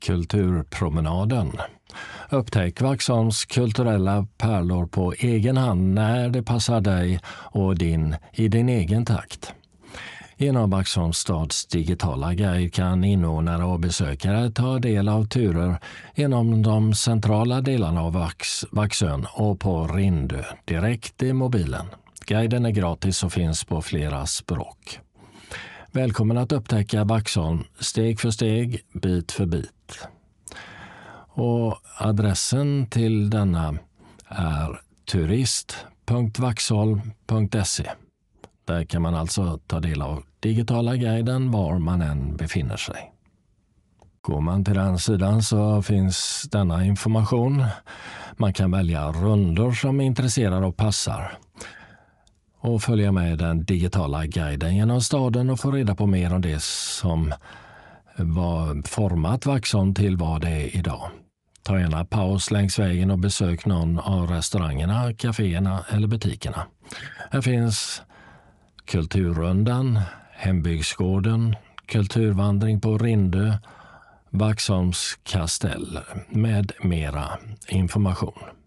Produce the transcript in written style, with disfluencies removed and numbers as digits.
Kulturpromenaden. Upptäck Vaxholms kulturella pärlor på egen hand när det passar dig och i din egen takt. Genom Vaxholms stads digitala guide kan invånare och besökare ta del av turer genom de centrala delarna av Vaxön och på Rindö direkt i mobilen. Guiden är gratis och finns på flera språk. Välkommen att upptäcka Vaxholm steg för steg, bit för bit. Och adressen till denna är turist.vaxholm.se. Där kan man alltså ta del av digitala guiden var man än befinner sig. Går man till den sidan så finns denna information. Man kan välja rundor som intresserar och passar. Och följa med den digitala guiden genom staden och få reda på mer om det som var format Vaxholm till vad det är idag. Ta gärna paus längs vägen och besök någon av restaurangerna, kaféerna eller butikerna. Här finns Kulturrundan, Hembygdsgården, kulturvandring på Rindö, Vaxholms kastell med mera information.